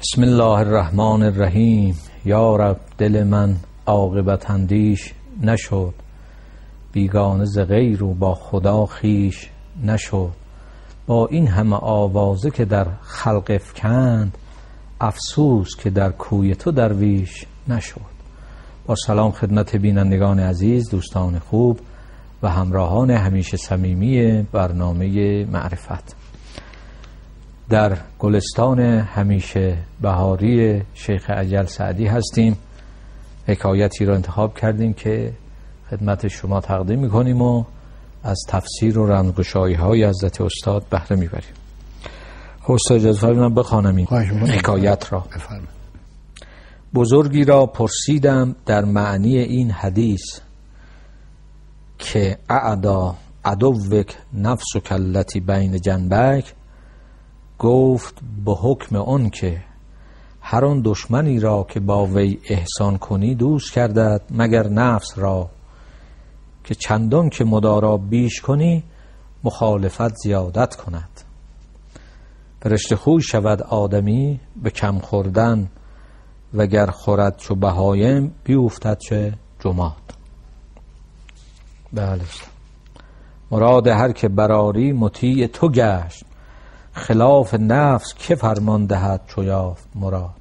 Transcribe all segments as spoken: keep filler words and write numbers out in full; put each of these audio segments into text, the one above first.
بسم الله الرحمن الرحیم. یا رب دل من عاقبت اندیش نشد، بیگانه ز غیر و با خدا خیش نشد. با این همه آوازه که در خلق افکند، افسوس که در کوی تو درویش نشد. با سلام خدمت بینندگان عزیز، دوستان خوب و همراهان همیشه صمیمی برنامه معرفت. در گلستان همیشه بهاری شیخ اجل سعدی هستیم. حکایتی را انتخاب کردیم که خدمت شما تقدیم میکنیم و از تفسیر و رمزگشایی های حضرت استاد بهره میبریم. خب استاد اجازه فرمایید بخوانم این حکایت را. بفرمایید. بزرگی را پرسیدم در معنی این حدیث که اعدا عدوک نفسک التی بین جنبک، گفت به حکم اون که هر آن دشمنی را که با وی احسان کنی دوست کردد، مگر نفس را که چندان که مدارا بیش کنی مخالفت زیادت کند. فرشته خوی شود آدمی به کم خوردن، وگر خورد چو بهایم بیفتد چه جماد. بله، مراد هر که براری مطیع تو گشت، خلاف نفس که فرمان دهد چو یافت مراد.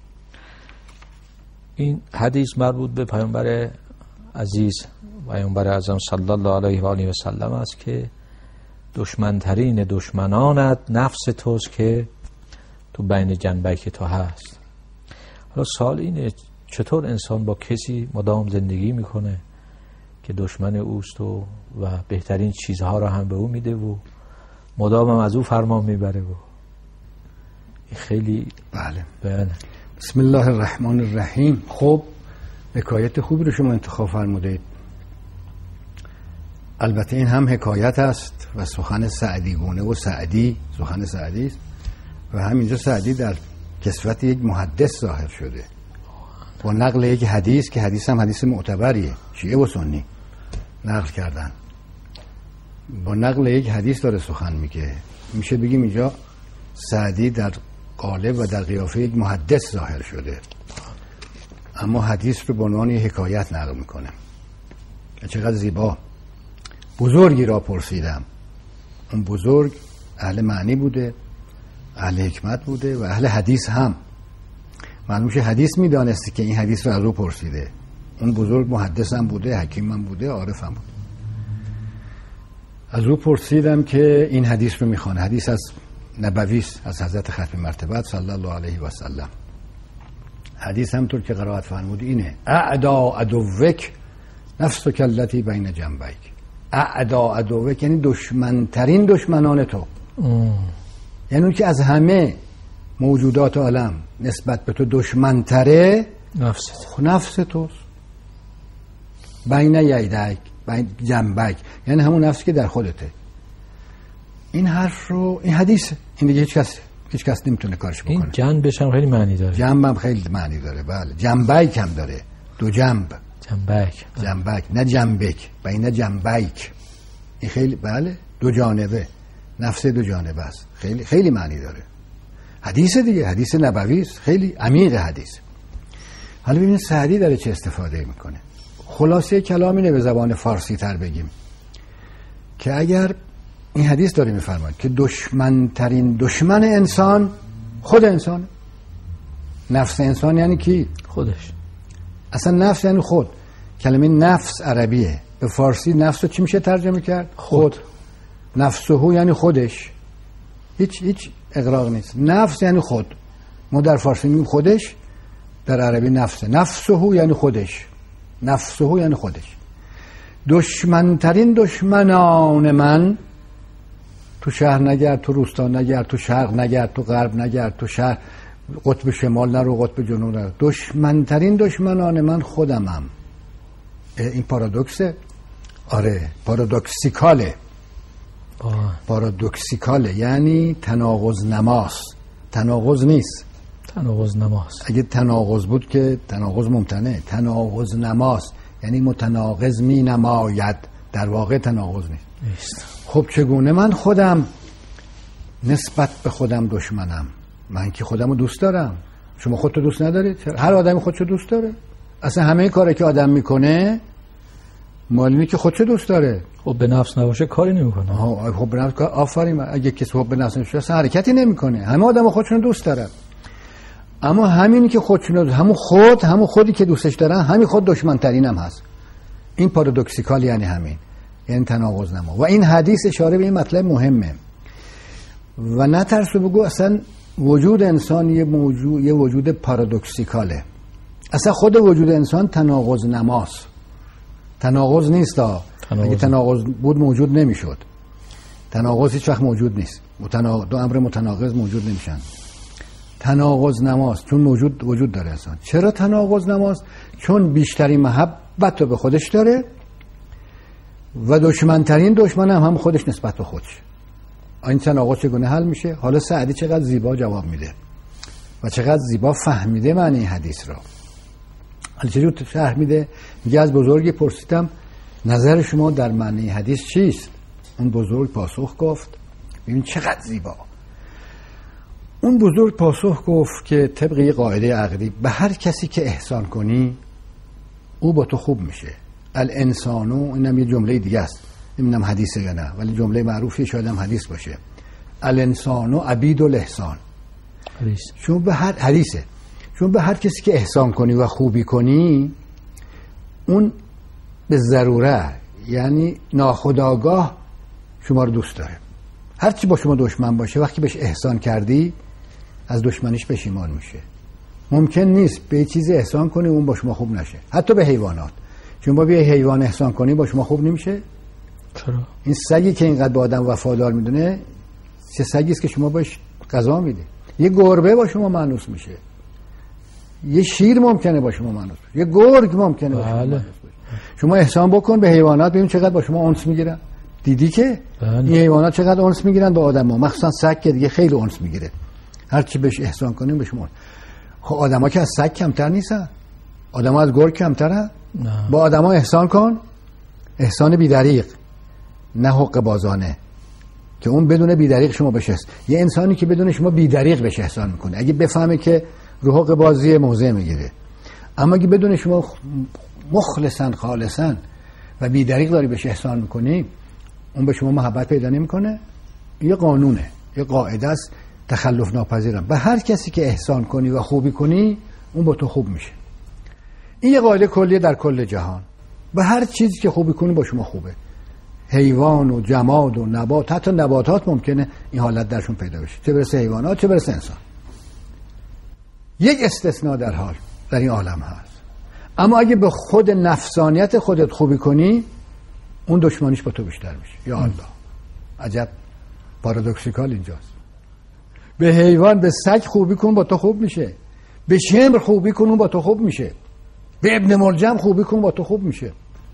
این حدیث مربوط به پیامبر عزیز پیامبر اعظم صلی الله علیه و آله و سلم است که دشمنترین دشمنانت نفس توست که تو بین جنبک تو هست. حالا سوال اینه چطور انسان با کسی مدام زندگی میکنه که دشمن اوست و و بهترین چیزها را هم به او میده و مدام هم از او فرمان میبره و خیلی بله. بله. بسم الله الرحمن الرحیم. خب حکایت خوبی رو شما انتخاب فرمودید. البته این هم حکایت است و سخن سعدی گونه و سعدی سخن سعدی است و همینجا سعدی در کسوت یک محدث ظاهر شده با نقل یک حدیث که حدیث هم حدیث معتبریه، شیعه و سنی نقل کردن. با نقل یک حدیث داره سخن میگه. میشه بگیم اینجا سعدی در قالب و در قیافه یک محدث ظاهر شده، اما حدیث رو به عنوان یک حکایت نقل میکنه. چقدر زیبا. بزرگی را پرسیدم. اون بزرگ اهل معنی بوده، اهل حکمت بوده و اهل حدیث هم. معلوم شه حدیث میدانستی که این حدیث رو از او پرسیده. اون بزرگ محدث هم بوده، حکیم هم بوده، عارف هم بوده. از او پرسیدم که این حدیث رو میخوانه. حدیث از نبوی است، از حضرت ختم مرتبت صلی الله علیه و سلم. حدیث همطور که قرائت فرمودی اینه: اعدا عدوک نفسک التی بین جنبیک. اعدا عدوک یعنی دشمنترین دشمنان تو. ام. یعنی اون که از همه موجودات عالم نسبت به تو دشمنتره نفس نفس توست. بین یدیک بین جنبک یعنی همون نفسی که در خودته. این حرف رو این حدیثه، این دیگه هیچ کس هیچ کس نمیتونه کارش بکنه. این جنبش هم خیلی معنی داره. جنب هم خیلی معنی داره. بله، جنبک هم داره، دو جنب. جنبک جنبک نه جنبک، بین جنبیک. این خیلی بله دو جانبه، نفس دو جانبه است. خیلی خیلی معنی داره. حدیث دیگه، حدیث نبوی است، خیلی عمیق حدیث. حالا ببینید سعدی داره چه استفاده میکنه. خلاصه کلام اینه به زبان فارسی تر بگیم که اگر این حدیث داره میفرماید که دشمن ترین دشمن انسان خود انسان. نفس انسان یعنی کی؟ خودش. اصلا نفس یعنی خود. کلمه نفس عربیه، به فارسی نفس رو چی میشه ترجمه کرد؟ خود. نفسهو یعنی خودش، هیچ هیچ اغراق نیست. نفس یعنی خود. ما در فارسی میگیم خودش، در عربی نفسه. نفسهو یعنی خودش، نفسهو یعنی خودش. دشمنترین دشمنان من، تو شهر نگرد، تو روستا نگرد، تو شرق نگرد، تو غرب نگرد، تو شهر قطب شمال نرو، قطب جنوب نرو. دشمنترین دشمنان من خودمم. این پارادوکسه؟ آره، پارادوکسیکاله. آه. پارادوکسیکاله یعنی تناقض نماست. تناقض نیست، تناقض نماست. اگه تناقض بود که تناقض ممتنه. تناقض نماست یعنی متناقض می نماید، در واقع تناقض نیست. نیست. خب چگونه من خودم نسبت به خودم دشمنم؟ من که خودم رو دوست دارم، شما خودتو دوست ندارید؟ هر آدمی خودشو دوست داره. اصلا همه کاری که آدم میکنه مالینی که خودشو دوست داره. خب به نفس نباشه کاری نمیکنه. ها خب به نفس آفرین. اگه کسی خب به نفس نباشه اصلا حرکتی نمیکنه. همه آدم خودشون دوست دارن. اما همینی که خودشون همون خود همون خودی که دوستش دارن همین خود دشمن ترین هم هست. این پارادوکسیکال یعنی همین، یعنی تناقض نما. و این حدیث اشاره به این مطلب مهمه. و نترسو بگو اصلا وجود انسان یه موجود یه وجود پارادوکسیکاله. اصلا خود وجود انسان تناقض نماست. تناقض نیست. تناقض. اگه تناقض بود موجود نمیشد. تناقض هیچ وقت موجود نیست. متناقض دو امر متناقض موجود نمیشن. تناقض نماست چون موجود وجود داره انسان. چرا تناقض نماست؟ چون بیشترین محبت رو به خودش داره و دشمنترین دشمن هم هم خودش نسبت به خودش. این تناقض چگونه حل میشه؟ حالا سعدی چقدر زیبا جواب میده و چقدر زیبا فهمیده معنی این حدیث را. حالا چجور فهمیده؟ میگه از بزرگی پرسیدم نظر شما در معنی حدیث چیست؟ اون بزرگ پاسخ گفت، ببین چقدر زیبا. اون بزرگ پاسخ گفت که طبق یه قاعده عقلی به هر کسی که احسان کنی او با تو خوب میشه. الانسانو، اینم یه جمله دیگه است، نمیدونم حدیثه یا نه ولی جمله معروفی شاید هم حدیث باشه. الانسانو عبید الاحسان. حدیث. چون به هر حدیثه چون به هر کسی که احسان کنی و خوبی کنی اون به ضروره یعنی ناخودآگاه شما رو دوست داره. هر چی با شما دشمن باشه وقتی بهش احسان کردی از دشمنیش پشیمان میشه. ممکن نیست به چیزی احسان کنی اون با شما خوب نشه. حتی به حیوانات. چون با به حیوان احسان کنی با شما خوب نمیشه. چرا؟ این سگی که اینقدر به آدم وفادار میدونه چه سگی است که شما بهش غذا میده. یه گربه با شما مانوس میشه. یه شیر ممکنه با شما مانوس بشه. یه گرگ ممکنه با شما مانوس بشه. شما احسان بکن به حیوانات ببین چقدر با شما انس میگیرن. دیدی که بله. این حیوانات چقدر انس میگیرن با آدم‌ها، مخصوصا سگ که دیگه خیلی انس میگیره. هر چی بهش احسان کنیم به شما. خب آدم‌ها که از سگ کمتر نیستن. آدم‌ها از گرگ کمترن. نه. با آدم‌ها احسان کن، احسان بی‌دریغ، نه حق بازانه، که اون بدون بی‌دریغ شما بشه. یه انسانی که بدون شما بی‌دریغ بشه احسان میکنه اگه بفهمه که رو حق بازی موضع میگیره. اما اگه بدون شما مخلصاً خالصاً و بی‌دریغ داری بهش احسان میکنی اون به شما محبت پیدا نمیکنه. یه قانونه، یه قاعده است تخلف ناپذیرم. به هر کسی که احسان کنی و خوبی کنی اون با تو خوب میشه. این یه قاعده کلیه در کل جهان. به هر چیزی که خوبی کنی با شما خوبه. حیوان و جماد و نبات، حتی نباتات ممکنه این حالت درشون پیدا بشه، چه برسه حیوانات چه برسه انسان. یک استثناء در حال در این عالم هست. اما اگه به خود نفسانیت خودت خوبی کنی اون دشمنیش با تو بیشتر میشه. یا الله، عجب پارادوکسیکال اینجاست. به حیوان، به سگ خوبی کن با تو خوب میشه. به شمر خوبی کن اون با تو خوب میشه. به ابن ملجم خوبی کن با تو خوب میشه.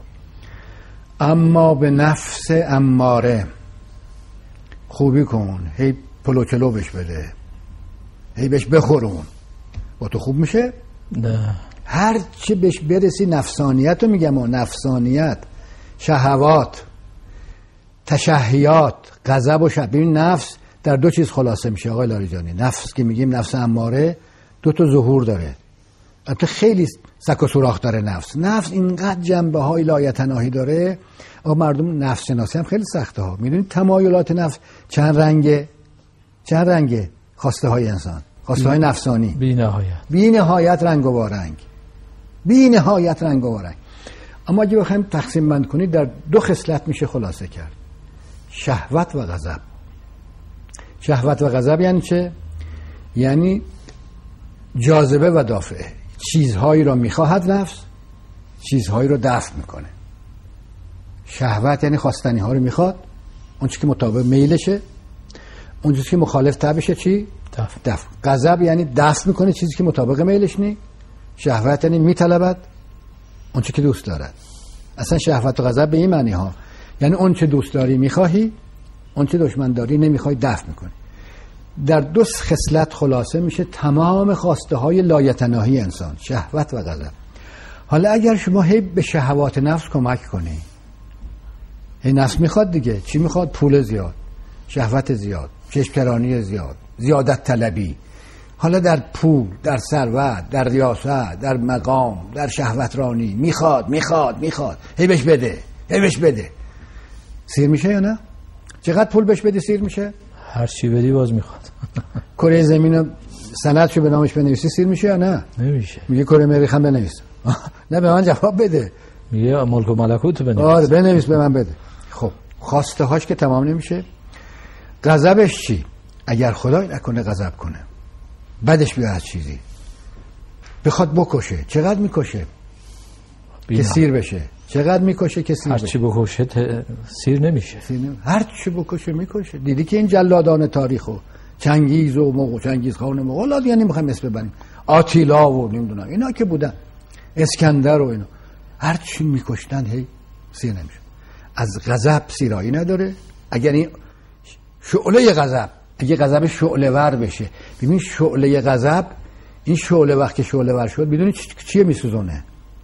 اما به نفس اماره خوبی کن، هی پلوچلو بش بده، هی بهش بخورون، با تو خوب میشه؟ نه. هر چی بهش برسی نفسانیت رو میگم، و نفسانیت، شهوات، تشهیات، غضب و شهوت. ببین نفس در دو چیز خلاصه میشه آقای لاریجانی. نفس که میگیم نفس اماره دو تا ظهور داره. البته خیلی سک و سوراخ داره نفس. نفس اینقدر جنبه های لایتناهی داره. آقا مردم نفس شناسی هم خیلی سخته ها. میدونید تمایلات نفس چند رنگه؟ چند رنگه خواسته های انسان؟ خواسته های نفسانی بی نهایت بی نهایت رنگ و وارنگ، بی نهایت رنگ و وارنگ. اما اگه بخوایم تقسیم بند کنید در دو خصلت میشه خلاصه کرد: شهوت و غضب. شهوت و غضب یعنی چه؟ یعنی جاذبه و دافعه. چیزهایی رو میخواهد نفس، چیزهایی رو دفع میکنه. شهوت یعنی خواستنی ها رو میخواد، اون چیزی که مطابق میلشه. اون چیزی که مخالف طبعشه چی؟ دفع. دفع. غضب یعنی دفع میکنه چیزی که مطابق میلش نی. شهوت یعنی میطلبد اون چیزی که دوست دارد. اصلا شهوت و غضب به این معنی ها، یعنی اون چه دوست داری میخواهی، اون چه دشمن داری نمیخوای دفع میکنی. در دو خصلت خلاصه میشه تمام خواسته های لایتناهی انسان: شهوت و غضب. حالا اگر شما هی به شهوات نفس کمک کنی، هی نفس میخواد دیگه، چی میخواد؟ پول زیاد، شهوت زیاد، چشم‌کرانی زیاد، زیادت طلبی. حالا در پول، در ثروت، در ریاست، در مقام، در شهوترانی میخواد میخواد میخواد هی بهش بده هی بهش بده. سیر میشه یا نه؟ چقدر پول بهش بدی سیر میشه؟ هر چی بدی باز میخواد. کره زمینو سندشو به نامش بنویسی سیر میشه یا نه؟ نمیشه. میگه کره مریخ هم بنویس. نه به من جواب بده. میگه ملک و ملکوت بنویس. آره بنویس به من بده. خب خواسته هاش که تمام نمیشه. غضبش چی؟ اگر خدای نکنه غضب کنه، بعدش بیاد از چیزی بخواد بکشه، چقدر میکشه که سیر بشه؟ چقدر میکشه که سیر هر بشه؟ چی بکشه ت... سیر نمیشه. سیر نمی... هر چی بکشه میکشه. دیدی که این جلادان تاریخو، چنگیز و مغول، چنگیز خان مغول، یعنی میخوایم اسم ببریم، آتیلا و نمیدونم اینا که بودن، اسکندر و اینا، هر چی میکشتن هی سیر نمیشه. از غضب سیرایی نداره. اگر این شعله غضب، اگه غضب شعله ور بشه، ببین شعله غضب، این شعله وقتی شعله ور شد بدونی چیه میسوزونه؟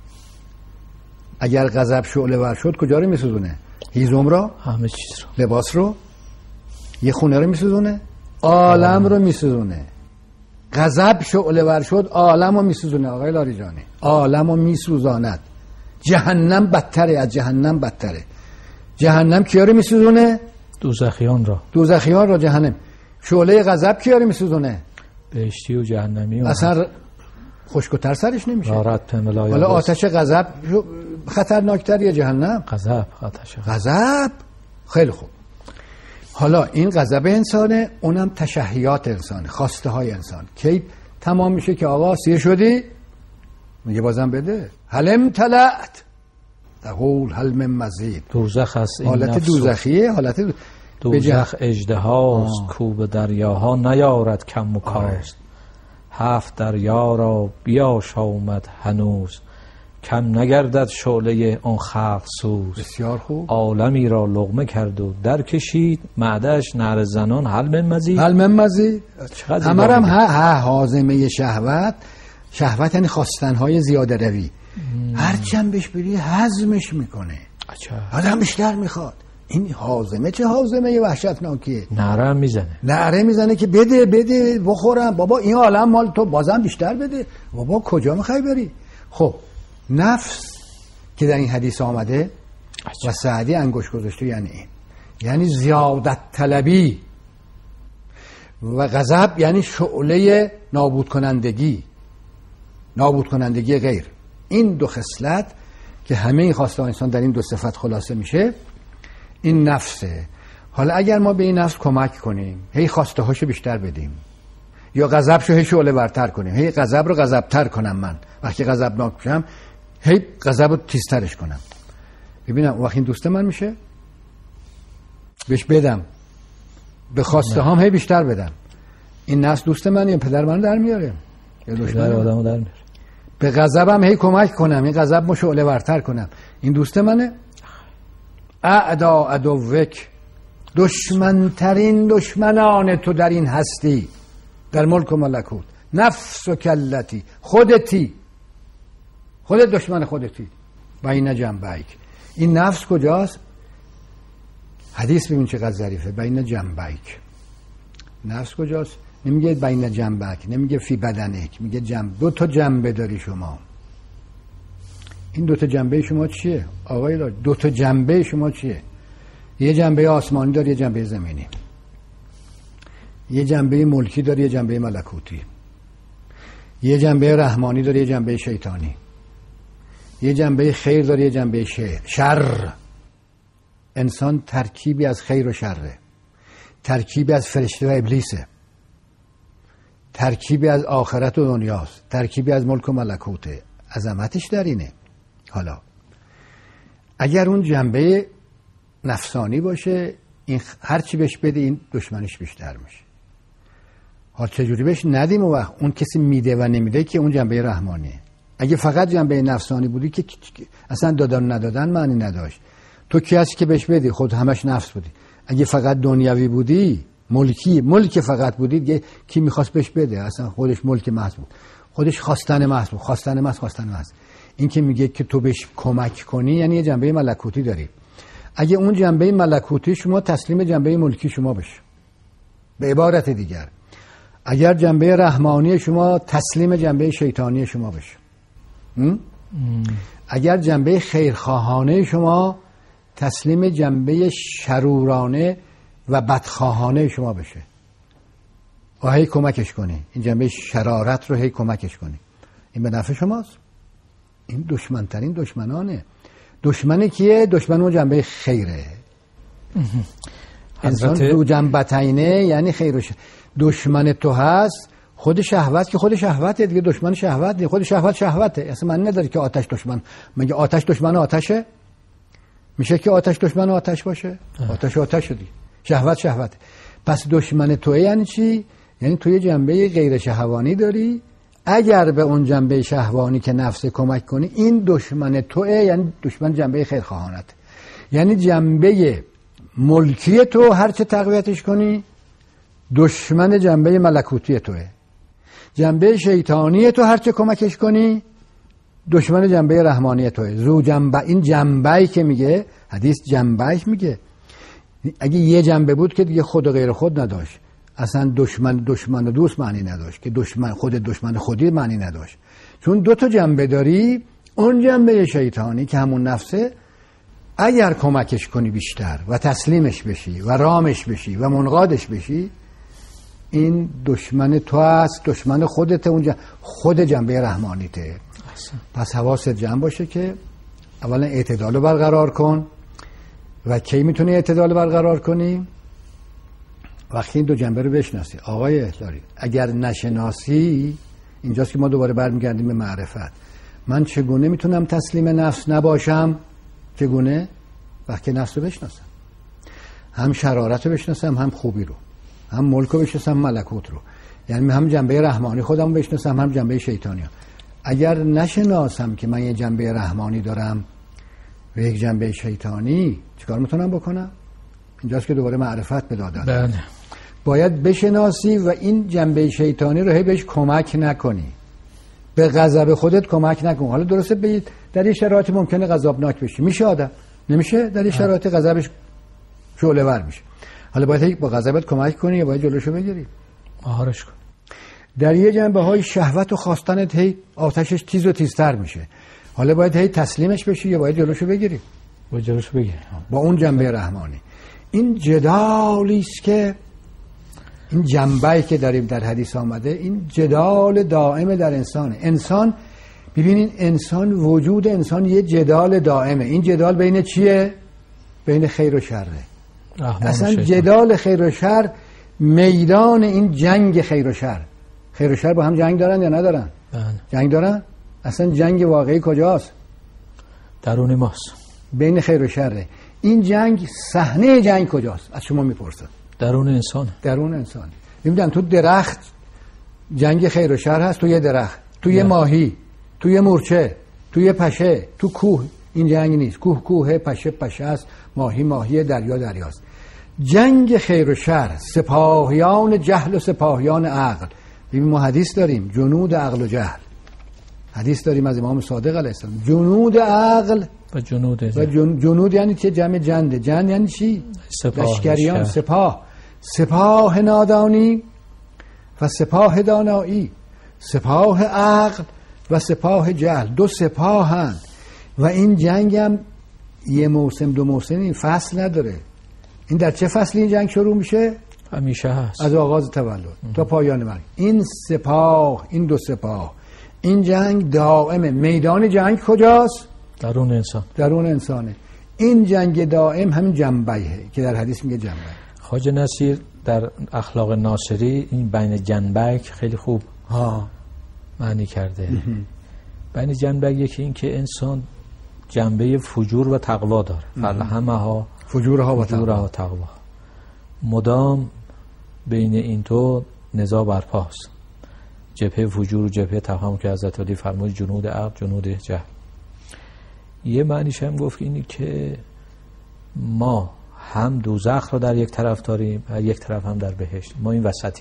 اگر غضب شعله ور شد کجا رو میسوزونه؟ هیزم را، همه چیز رو، لباس رو، یه خونه رو میسوزونه، عالم رو میسوزونه. غضب شعله ور شد عالم رو میسوزونه آقای لاریجانی، عالم رو میسوزاند. جهنم بدتره، از جهنم بدتره. جهنم کیا رو میسوزونه؟ دوزخیان را. دوزخیان را جهنم. شعله غضب کیا رو میسوزونه؟ بهشتی و جهنمی. و اصلا خشک‌تر سرش نمیشه. حالا آتش غضب خطرناکتر یا جهنم؟ غضب. آتش غضب. خیلی خوب. حالا این غضب انسانه، اونم تشهیات انسانه، خواسته های انسان. کی تمام میشه که آقا سیر شدی؟ میگه بازم بده. هلم تلعت تقول هل من مزید. دوزخ است این حالت دوزخیه، حالت دو... دوزخ اژدهاست کو به دریاها نیارد کم و کاست. هفت دریا را بیاشامد هنوز کم نگردد شعله اون خلق سوز. بسیار خوب. عالمی را لقمه کرد و در کشید معده‌اش نعره زنان هل من مزید. هل من مزید. همه هم ها ها هاضمه شهوت. شهوت یعنی خواستنهای زیاده روی. هر چند بهش بری هضمش میکنه. آدم بیشتر میخواد. این هاضمه چه هاضمه وحشتناکیه. نعره میزنه. نعره میزنه که بده بده بخورم بابا، این عالم مال تو، بازم بیشتر بده بابا، کجا میخوای بری؟ خب نفس که در این حدیث آمده و سعدی انگوش گذاشته یعنی این، یعنی زیادت طلبی. و غضب یعنی شعله نابود کنندگی، نابود کنندگی غیر. این دو خصلت که همه این خواسته انسان در این دو صفت خلاصه میشه، این نفسه. حالا اگر ما به این نفس کمک کنیم، هی خواسته هاشو بیشتر بدیم، یا غضبشو هی شعله ورتر کنیم، هی غضب رو غضبتر کنم، من وقتی غضبناک میشم هی غضب رو تیزترش کنم، ببینم وقتی این دوست من میشه، بهش بدم، به خواسته هام هی بیشتر بدم. این نفس دوست من یا پدر من در میاره یا دشمن آدمو در میاره. به غضبم هی کمک کنم، این غضب رو شعله ورتر کنم، این دوست منه. اعدا عدوک، دشمنترین دشمنان تو در این هستی، در ملک و ملکوت، نفس و کلتی، خودتی، خودت دشمن خودتی. بین جنبیک. این نفس کجاست؟ حدیث ببین چقدر ظریفه. بین جنبیک. نفس کجاست؟ نمیگه بین جنبک، نمیگه فی بدنک، میگه جنب. دو تا جنبه داری شما. این دو تا جنبه شما چیه آقای لاج؟ دو تا جنبه شما چیه؟ یه جنبه آسمانی داری، یه جنبه زمینی. یه جنبه ملکی داری، یه جنبه ملکوتی. یه جنبه رحمانی داری، یه جنبه شیطانی. یه جنبه خیر داری، یه جنبه شر. شر. انسان ترکیبی از خیر و شره، ترکیبی از فرشته و ابلیسه، ترکیبی از آخرت و دنیاست، ترکیبی از ملک و ملکوته. عظمتش در اینه. حالا اگر اون جنبه نفسانی باشه، این هر چی بهش بده این دشمنش بیشتر میشه. حالا چجوری بهش ندیم؟ و وقت اون کسی میده و نمیده که اون جنبه رحمانیه. اگه فقط جنبه نفسانی بودی که اصلا دادن ندادن معنی نداشت. تو کی هستی که بهش بدی؟ خود همش نفس بودی. اگه فقط دنیوی بودی، ملکی، ملک فقط بودی، دیگه کی میخواست بهش بده؟ اصلا خودش ملک محض بود، خودش خواستن محض بود، خواستن محض، خواستن محض. این که میگه که تو بهش کمک کنی یعنی یه جنبه ملکوتی داری. اگه اون جنبه ملکوتی شما تسلیم جنبه ملکی شما بشه. به عبارت دیگر اگر جنبه رحمانی شما تسلیم جنبه شیطانی شما بشه، اگر جنبه خیرخواهانه شما تسلیم جنبه شرورانه و بدخواهانه شما بشه و هی کمکش کنی، این جنبه شرارت رو هی کمکش کنی، این به نفع شماست. این دشمنترین دشمنانه. دشمن کیه؟ دشمن اون جنبه خیره. انسان دو جنبتینه، یعنی خیر و شر. دشمن تو هست خود شهوت، که خود شهوته دیگه، دشمن شهوت دیگه، خود شهوت شهوته. اصلا من نداری که آتش دشمن، مگه آتش دشمن آتشه؟ میشه که آتش دشمن آتش باشه؟ آتش آتش دیگه، شهوت شهوته. پس دشمن توه یعنی چی؟ یعنی توی جنبه غیر شهوانی داری، اگر به اون جنبه شهوانی که نفس کمک کنی، این دشمن توه، یعنی دشمن جنبه خیرخواهانت، یعنی جنبه ملکی تو هرچه تقویتش کنی دشمن جنبه ملکوتی توه، جنبه شیطانی تو هرچه کمکش کنی دشمن جنبه رحمانی توه. زو جنبه، این جنبه‌ای که میگه حدیث، جنبه‌ای میگه اگه یه جنبه بود که دیگه خود و غیر خود نداشت، اصلا دشمن دشمن و دوست معنی نداشت، که دشمن خود دشمن خودی معنی نداشت. چون دو تا جنبه داری، اون جنبه شیطانی که همون نفسه، اگر کمکش کنی بیشتر و تسلیمش بشی و رامش بشی و منقادش بشی، این دشمن تو است، دشمن خودت، اون جنبه خود جنبه رحمانیته. پس حواست جمع باشه که اولا اعتدال رو برقرار کن. و کی میتونی اعتدال برقرار کنی؟ وقتی این دو جنبه رو بشناسی. آقای احلاری، اگر نشناسی، اینجاست که ما دوباره برمیگردیم به معرفت. من چگونه میتونم تسلیم نفس نباشم؟ چگونه؟ وقتی نفس رو بشناسم، هم شرارت رو بشناسم، هم خوبی رو، هم ملک رو بشناسم، ملکوت رو، یعنی هم جنبه رحمانی خودم رو بشناسم، هم جنبه شیطانی رو. اگر نشناسم که من یه جنبه رحمانی دارم و یک جنبه شیطانی، چیکار میتونم بکنم؟ اینجاست که دوباره معرفت به داد دادن. باید بشناسی و این جنبه شیطانی رو هی بهش کمک نکنی، به غضب خودت کمک نکن. حالا درسته بگید در این شرایط ممکنه غضبناک بشی، میشه آدم، نمیشه در این شرایط غضبش شعله ور میشه. حالا باید هی با غضبت کمک کنی یا باید جلوشو بگیری، مهارش کن. در یه جنبه های شهوت و خواستنت هی آتشش تیز و تیزتر میشه، حالا باید هی تسلیمش بشی یا باید جلوشو بگیری؟ باید جلوشو بگیری با اون جنبه رحمانی. این جدالی است که این جنبه‌ای که داریم در حدیث آمده، این جدال دائم در انسانه. انسان، ببینین انسان، وجود انسان یه جدال دائمه. این جدال بین چیه؟ بین خیر و شره. اصلا جدال خیر و شر، میدان این جنگ خیر و شر. خیر و شر با هم جنگ دارن یا ندارن؟ بله. جنگ دارن؟ اصلا جنگ واقعی کجاست؟ درون ماست، بین خیر و شره. این جنگ، صحنه جنگ کجاست؟ از شما میپرسم. درون انسان. درون انسان. نمیدونم تو درخت جنگ خیر و شر هست، تو یه درخت، تو یه ماهی، تو یه مورچه، تو یه پشه، تو کوه این جنگ نیست. کوه کوه، پشه پشه است، ماهی ماهی، دریا دریاست. جنگ خیر و شر، سپاهیان جهل و سپاهیان عقل. ببین ما حدیث داریم، جنود عقل و جهل. حدیث داریم از امام صادق علیه السلام، جنود عقل و جنود و جن... جنود یعنی چه؟ جمع جنده. جند یعنی چی؟ لشکریان، سپاه. سپاه نادانی و سپاه دانایی، سپاه عقل و سپاه جهل. دو سپاه هست و این جنگ هم یه موسم دو موسمی فصل نداره. این در چه فصلی این جنگ شروع میشه؟ همیشه هست، از آغاز تولد تا پایان مرگ. این سپاه، این دو سپاه، این جنگ دائمه. میدان جنگ کجاست؟ درون انسان. درون انسانه. این جنگ دائم همین جنبه‌ایه که در حدیث میگه جنبه. خواجه نصیر در اخلاق ناصری این بین جنبک خیلی خوب ها معنی کرده. بین جنبک یکی این که انسان جنبه فجور و تقوا داره. فلهمه ها فجورها و تقوا. تقوا مدام بین این تو نزاع برپاست. جبهه فجور و جبهه تقوا که حضرت علی فرمود جنود عقل جنود جهل. یه معنیش هم گفت اینی که ما هم دوزخ رو در یک طرف داریم و یک طرف هم در بهشت. ما این وسطیم.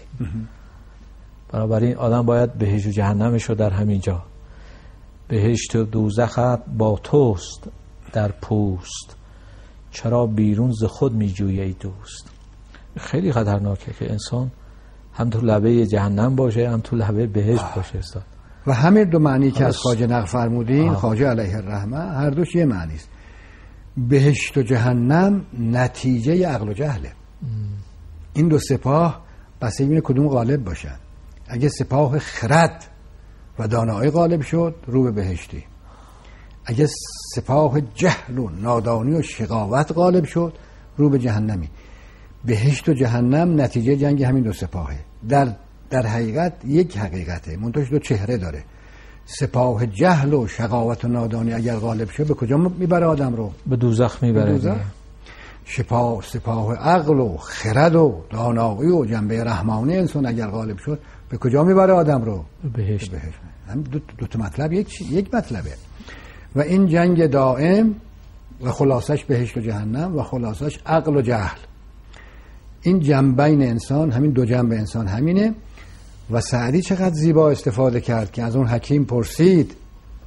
بنابراین آدم باید بهشت و جهنمش رو در همین جا. بهشت و دوزخ با توست در پوست، چرا بیرون ز خود می جویی ای دوست. خیلی خطرناکه که انسان هم تو لبه جهنم باشه هم تو لبه بهشت باشه استاد. و همین دو معنی که از خواجه نقل فرمودین، خواجه علیه الرحمه، هر دوش یه معنی است. بهشت و جهنم نتیجه عقل و جهله. ام. این دو سپاه بس ببینه کدوم غالب باشن. اگه سپاه خرد و دانایی غالب شد رو به بهشتی، اگه سپاه جهل و نادانی و شقاوت غالب شد رو به جهنمی. بهشت و جهنم نتیجه جنگ همین دو سپاهه. در در حقیقت یک حقیقته، منتهش دو چهره داره. سپاه جهل و شقاوت و نادانی اگر غالب شد به کجا میبره آدم رو؟ به دوزخ میبره. دوزخ. سپاه سپاه عقل و خرد و دانایی و جنبه رحمانی انسان اگر غالب شد به کجا میبره آدم رو؟ بهشت. به بهشت. هم دو, دو تا مطلب یک یک مطلبه. و این جنگ دائم و خلاصش بهشت و جهنم و خلاصش عقل و جهل. این جنبین انسان، همین دو جنب انسان همینه. و سعدی چقدر زیبا استفاده کرد که از اون حکیم پرسید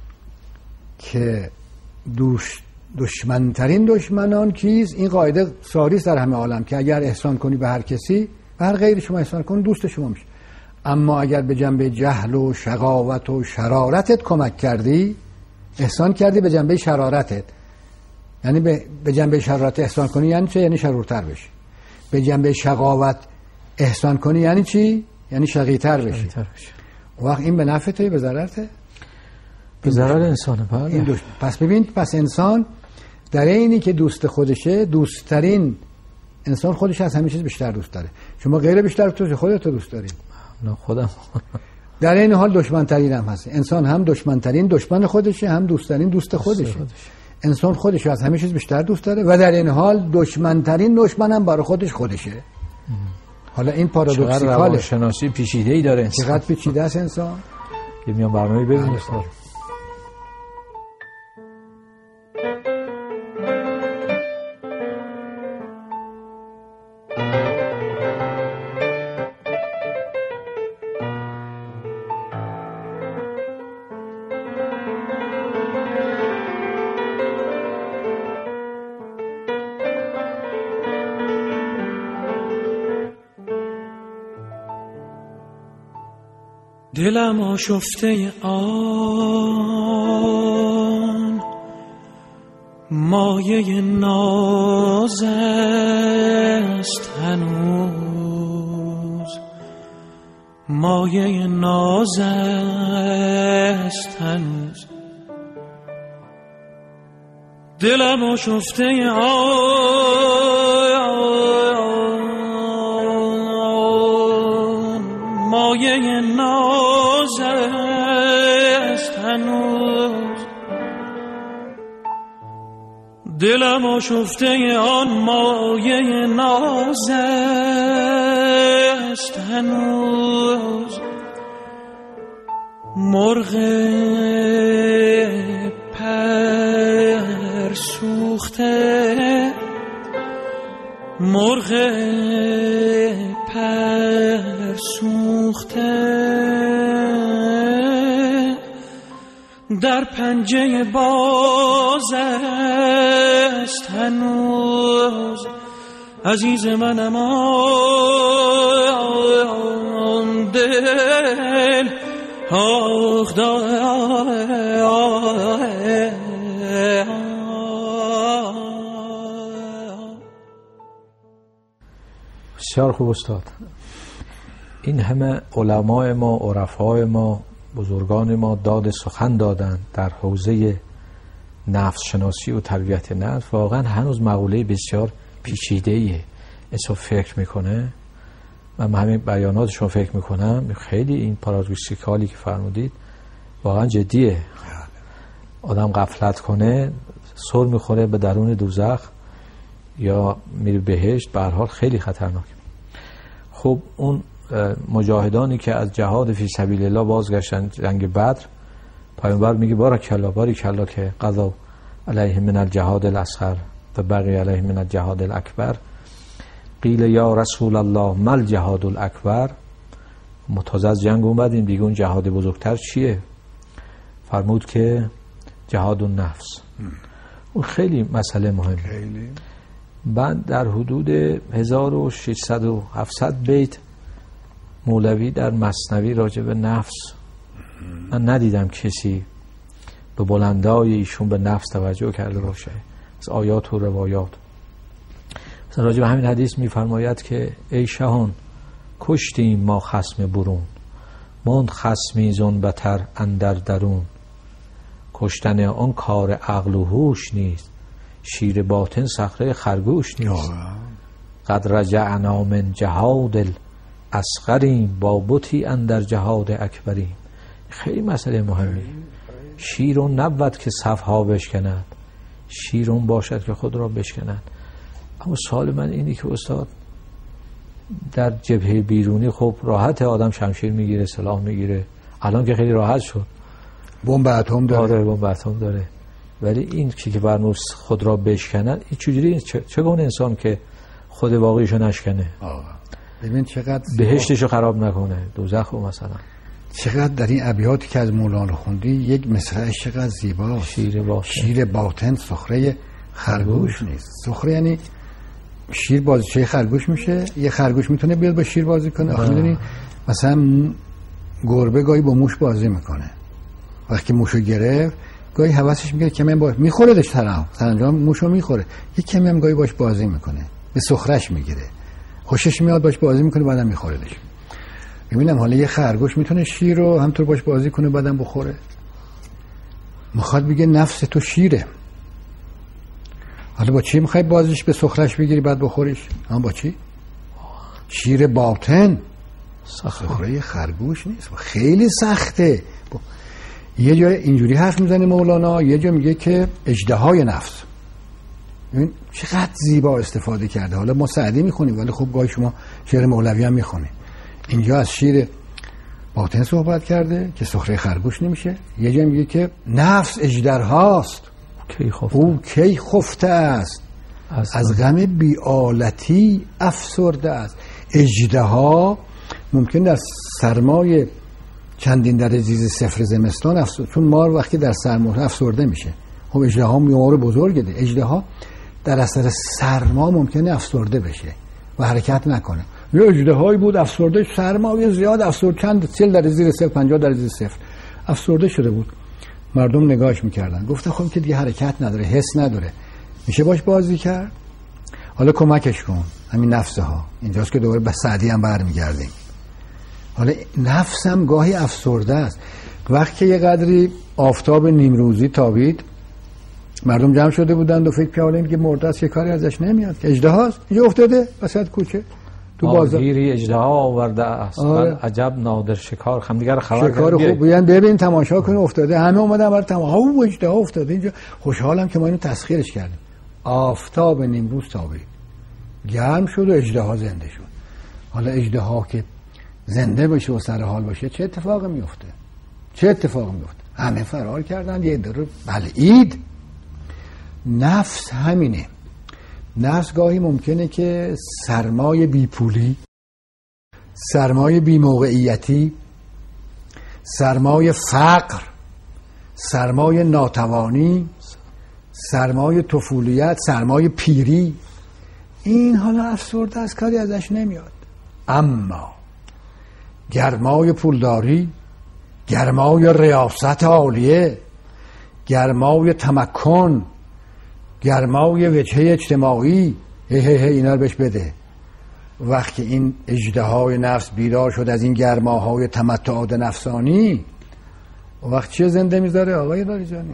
که دوش دشمنترین دشمنان کیست؟ این قاعده ساری در همه عالم که اگر احسان کنی به هر کسی، به هر غیر شما احسان کنی دوست شما میشه. اما اگر به جنبه جهل و شقاوت و شرارتت کمک کردی، احسان کردی به جنبه شرارتت، یعنی به, به جنبه شرارت احسان کنی یعنی چه؟ یعنی شرورتر بشی. به جنبه شقاوت احسان کنی یعنی چی؟ یعنی شقی‌تر بشی. وقت این به نفع توی به ضررته؟ به ضرر انسانه. بله. دوست... پس ببین، پس انسان در اینی که دوست خودشه، دوستترین انسان خودش از همه چیز بیشتر دوست داره. شما غیر بیشتر تو خودت دوست داری؟ نه خودم. در این حال دشمنترین هم هست. انسان هم دشمنترین دشمن خودشه، هم دوستترین دوست خودشه. خودش. انسان خودش از همه چیز بیشتر دوست داره و در این حال دشمنترین دشمن هم برای خودش خودشه. ام. حالا این پارادوکسیکاله. چقدر روانشناسی پیچیده‌ای داره انسان. چقدر پیچیده است انسان. یه میام برنامه ببینیم استاد. دلم آشفته آن مایه ناز است هنوز، مایه ناز است هنوز. دلم آشفته آن مایه ناز است هنوز. دلم آشفته آن مایه ناز است هنوز. مرغ پر سوخته، مرغ پر سوخته در پنجه باز است هنوز. عزیز منم آن دل آخ بسیار خوب استاد. این همه علمای ما، عرفای ما، بزرگان ما داد سخن دادن در حوزه نفس شناسی و تربیت نفس. واقعا هنوز مقوله بسیار پیچیده‌ایه. انسان فکر میکنه، من همین بیاناتشون فکر میکنم خیلی این پارادوکسیکالی که فرمودید واقعا جدیه. آدم غفلت کنه سر میخوره به درون دوزخ یا میره بهشت، به هر حال خیلی خطرناک. خب اون مجاهدانی که از جهاد فی سبیل الله بازگشتن جنگ بدر، پیامبر میگه بارکالله بارکالله که قضا علیه من الجهاد الاصغر و بقی علیه من الجهاد الاکبر. قیل یا رسول الله مل جهاد الاکبر. متازه از جنگ اومدیم دیگه، اون جهاد بزرگتر چیه؟ فرمود که جهاد النفس. اون خیلی مسئله مهمه. خیلی. بعد در حدود هزار و ششصد و هفتصد بیت مولوی در مثنوی راجع به نفس، من ندیدم کسی به بلندای ایشون به نفس توجه کرده باشه از آیات و روایات. مثلا راجع به همین حدیث میفرماید که ای شهان کشتیم ما خصم برون، ماند خصمی زن بتر اندر درون. کشتن آن کار عقل و هوش نیست، شیر باطن صخره خرگوش نیست. قد رجعنا من جهاد الاصغریم، با بتی اندر جهاد اکبریم. خیلی مسئله مهمی. شیرون نبود که صفها بشکند، شیرون باشد که خود را بشکند. اما سوال من اینی که استاد در جبهه بیرونی خب راحت آدم شمشیر میگیره، سلاح میگیره، الان که خیلی راحت شد، بمب اتم داره. آره بمب اتم داره. ولی این که که برنوس خود را بشکنن، این چجوری چگونه انسان که خود واقعیشو نشکنه؟ آه. ببین چقدر بهشتشو خراب نکنه، دوزخ مثلا. چقدر در این ابیاتی که از مولانا خوندی یک مصرعش چقدر زیباست. شیر باطن، شیر باطن سخره خرگوش نیست. سخره یعنی شیر بازیچه خرگوش میشه. یه خرگوش میتونه بیاد با شیر بازی کنه. آخه میدونی مثلا گربه گاهی با موش بازی میکنه، وقتی موشو گرفت گاهی حواسش میگیره که من با میخوردش، طرف سرانجام موشو میخوره، یک کمی هم گاهی باش بازی میکنه، به سخرش میگیره، خوشش میاد باش بازی میکنه، بعدم میخوردش. ببینم حالا یه خرگوش میتونه شیر رو همطور باش بازی کنه بعدم بخوره؟ میخواد بگه نفس تو شیره. حالا با چی میخوای بازیش به سخرش بگیری بعد بخوریش؟ هم با چی؟ شیر باطن. سخره خرگوش نیست، خیلی سخته. یه جای اینجوری حرف میزنه مولانا، یه جا میگه که اژدهای نفس. ببین چقدر زیبا استفاده کرده. حالا ما سعدی میخونیم ولی خب گاهی شما شعر مولوی هم میخونی. اینجا از شیر باطن صحبت کرده که سخره خرگوش نمیشه. یه جا میگه که نفس اژدرهاست، کی خفته. او کی خفته است، از غم بی‌آلتی افسرده است. اژدها ممکن در سرمای چندین درجه صفر زمستان افسرده، چون مار وقتی در سرما افسرده میشه. خب اژدها میوار بزرگه. اژدها در اثر سرما ممکنه افسرده بشه و حرکت نکنه. یه اژدهایی بود افسرده، سرمایه زیاد افسرده، چند چهل درجه زیر صفر، پنجاه درجه صفر افسرده شده بود. مردم نگاهش میکردن، گفتن خب که دیگه حرکت نداره، حس نداره، میشه باش بازی کرد؟ حالا کمکش کن. همین نفسها اینجاست که دوباره به سعدی هم برمیگردیم. حالا نفسم گاهی افسرده است. وقتی یه قدری آفتاب نیمروزی تابید، مردم جمع شده بودند و فکر کردن که مرده است، که کاری ازش نمیاد، که اژدهاست اینجا افتاده وسط کوچه تو بازار. گیری اژدها آورده است. آره. عجب نادر شکار. هم دیگه خبر شکار خوب بیان ببین تماشا کنین افتاده. همه اومدن برای تماشا. او اژدها افتاده اینجا. خوشحالم که ما اینو تسخیرش کردیم. آفتاب نیمروز تابید، گرم شد و اژدها زنده شد. حالا اژدها که زنده بشه و سر حال باشه چه اتفاقی میفته؟ چه اتفاقی میفته؟ همه فرار کردن. یه در بلعید. نفس همینه. نفس گاهی ممکنه که سرمایه بی پولی، سرمایه بی موقعیتی، سرمایه فقر، سرمایه ناتوانی، سرمایه طفولیت، سرمایه پیری، این حالا افسرده از کاری ازش نمیاد. اما گرمای پولداری، گرمای ریاست عالیه، گرمای تمکن، گرمای وجهه اجتماعی، هی هی هی اینا رو بهش بده. وقتی این اژدهای نفس بیدار شد از این گرماهای تمتعات نفسانی، وقت چه زنده میذاره آقای لاریجانی؟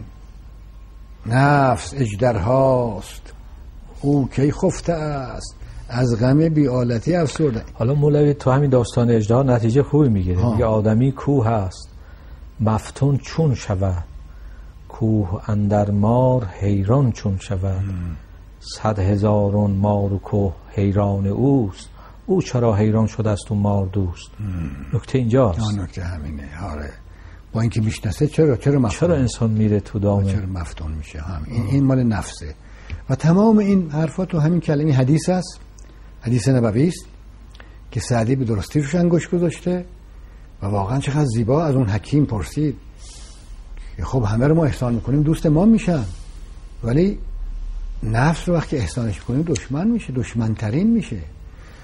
نفس اژدرهاست، او کی خفته است، از غم بی‌آلتی افسرده. حالا مولوی تو همین داستان اژدها نتیجه خوبی میگیره. میگه آدمی کوه است مفتون چون شود، کوه اندر مار حیران چون شود. صد هزارون مار و کوه حیران اوست، او چرا حیران شده است و مار دوست. نکته اینجاست. آن نکته همینه. آره با اینکه میشناسه چرا چرا مفتون، چرا انسان میره تو دامه، چرا مفتون میشه. هم این, این مال نفسه. و تمام این حرفات تو همین کلمه حدیث است، حدیث نبوی است که سعدی به درستی روش انگشت گذاشته. و واقعا چقدر زیبا از اون حکیم پرسید که خب همه رو ما احسان میکنیم دوست ما میشن، ولی نفس رو وقتی احسانش میکنیم دشمن میشه، دشمنترین میشه.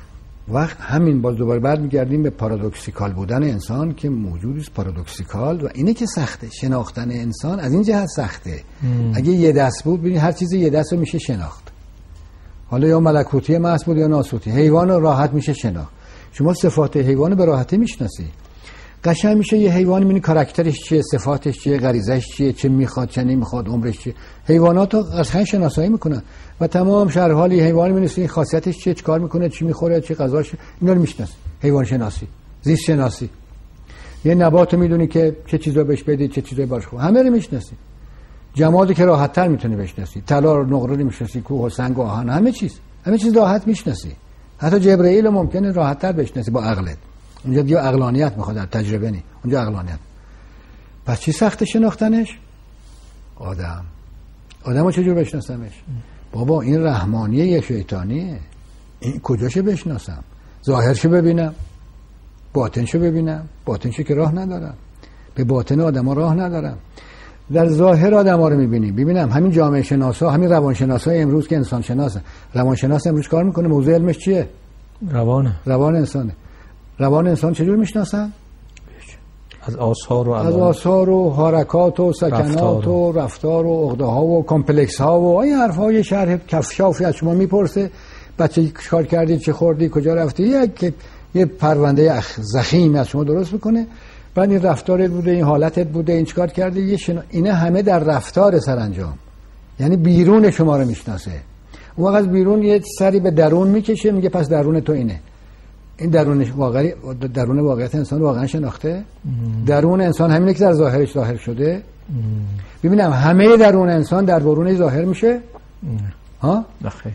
وقت همین باز دوباره برمیگردیم به پارادوکسیکال بودن انسان که موجودی است پارادوکسیکال و اینه که سخته. شناختن انسان از این جهت سخته. ام. اگه یه دست بود ببین هر چیز یه دست رو میشه شناخت. حالا یا ملکوتی محض بود یا ناسوتی. حیوان رو راحت میشه شناخت. شما صفات حیوان به راحتی میشناسی. قشنگ میشه یه حیوان میبینی کاراکترش چیه، صفاتش چیه، غریزش چیه، چه میخواد چه نمیخواد، عمرش چیه. حیوانات رو قشنگ شناسایی میکنن و تمام شرح حال یه حیوان می‌نویسین خاصیتش چیه، چیکار میکنه، چی میخوره، چه غذاش، اینا رو میشناسی. حیوان شناسی، زیست شناسی. یه نبات رو میدونی که چه چیزا بهش بدی، چه چیزا باش خوب، همه رو میشناسی. جمادی که راحت‌تر میتونی بشناسی، طلا رو نقره رو میشناسی، کوه و سنگ و آهن، همه چیز همه چیز راحت میشناسی. حتی جبرئیل ممکنه راحت‌تر بشناسی با عقلت. اونجا دیگه عقلانیت میخواد، در تجربه نی، اونجا عقلانیت. پس چی سخت شناختنش؟ آدم. آدمو چجور بشناسمش؟ بابا این رحمانیه یا شیطانیه؟ این کجاشو بشناسم؟ ظاهرشو ببینم، باطنشو ببینم؟ باطنشو که راه ندارم، به باطن آدما راه ندارم. در ظاهر آدما رو میبینیم. ببینم همین جامعه شناسا، همین روانشناسای امروز که انسان شناسن، روانشناس امروز کار میکنه موضوع علمش چیه؟ روانه. روان انسانه. روان انسان چجور میشناسن؟ از آثار و از آثار و حرکات و سکنات و رفتار و عقده ها و کامپلکس ها و این حرف های شرح کفشافی از شما میپرسه. بچه کار کردی، چه خوردی، کجا رفتی، یک یه پرونده ضخیم از شما درست میکنه. بعد این رفتارت بوده، این حالتت بوده، این چیکار کردی، یه شنا... اینه همه در رفتار سرانجام. یعنی بیرون شما رو میشناسه. اون وقت از بیرون یه سری به درون میکشه، میگه پس درون تو اینه. این درون واقعی، درون واقعیت انسان واقعا شناخته؟ ام. درون انسان همینه که در ظاهرش ظاهر شده. ام. ببینم همه درون انسان در برون ظاهر میشه؟ ام. ها؟ نخیر.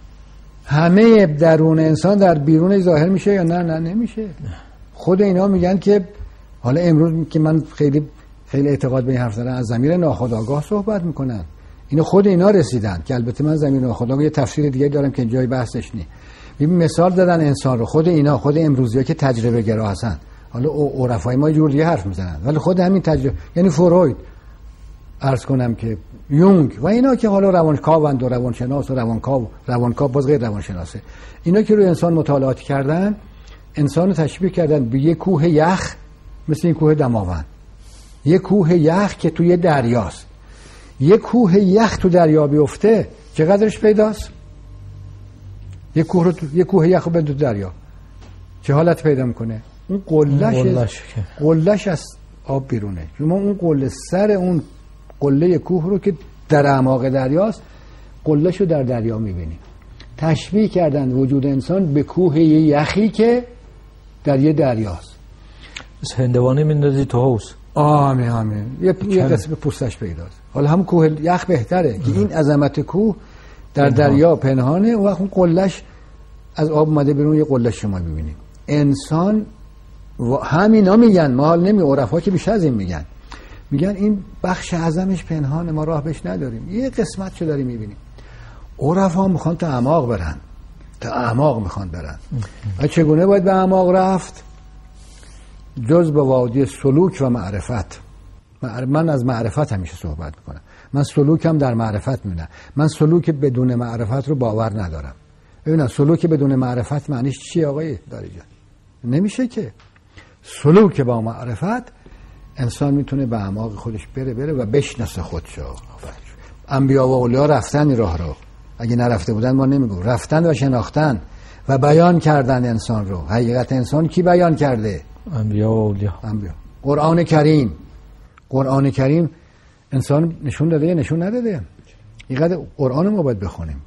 همه درون انسان در بیرون ظاهر میشه یا نه؟ نه نمیشه. نه. خود اینا میگن که حالا امروز که من خیلی خیلی اعتقاد به این حرف دارم، از ضمیر ناخودآگاه صحبت میکنن. اینو خود اینا رسیدن که البته من ضمیر ناخودآگاه یه تفسیر دیگه دارم که جای بحثش نیست. ببین مثال دادن انسان رو، خود اینا، خود امروزی‌ها که تجربه گرا هستن، حالا عرفای ما جور دیگه حرف میزنن، ولی خود همین تجربه، یعنی فروید، عرض کنم که یونگ و اینا که حالا روانکاوند و روانشناس و روانکاو روانکاو باز غیر روانشناسه، اینا که روی انسان مطالعات کردن، انسان رو تشبیه کردن به یک کوه یخ، مثل این کوه دماوند. یک کوه یخ که توی دریاست. یک کوه یخ تو دریا بیفته چقدرش پیداست؟ یک کوه رو یک کوه یخ رو بنداز دریا چه حالت پیدا میکنه؟ اون قلهش قلهش از آب بیرونه. شما اون قله، سر اون قله کوه رو که در اعماق دریاست، قلهشو در دریا میبینی. تشبیه کردن وجود انسان به کوه یخی که در یه دریاست. از هندوانه میندازی تو حوض. آمین آمین. یه یه قسم پوستش پیداست. حالا هم کوه یخ بهتره که این عظمت کوه در دریا پنهانه، اون وقت اون قلهش از آب اومده بیرون، یه قله شما ببینید. انسان و همینا میگن، ما حال نمی عرفا که بیشتر از این میگن، میگن این بخش اعظمش پنهانه، ما راه بهش نداریم، یه قسمتشو داریم میبینیم. عرفا میخوان تا اعماق برن، تا اعماق میخوان برن. و چگونه باید به اعماق رفت؟ جز به وادی سلوک و معرفت. من از معرفت همیشه صحبت میکنم. من سلوکم در معرفت میبینم. من سلوک بدون معرفت رو باور ندارم. ببینم سلوک بدون معرفت معنیش چیه آقای داری جان؟ نمیشه که. سلوک با معرفت انسان میتونه به اعماق خودش بره بره و بشناسه خودشو. انبیا و اولیا رفتن این راه رو، اگه نرفته بودن ما نمیگم، رفتن و شناختن و بیان کردن انسان رو. حقیقت انسان کی بیان کرده؟ انبیا و اولیا. انبیا. قرآن کریم، قرآن کریم انسان نشون داده یا نشون نداده؟ اینقدر قرآن ما باید بخونیم.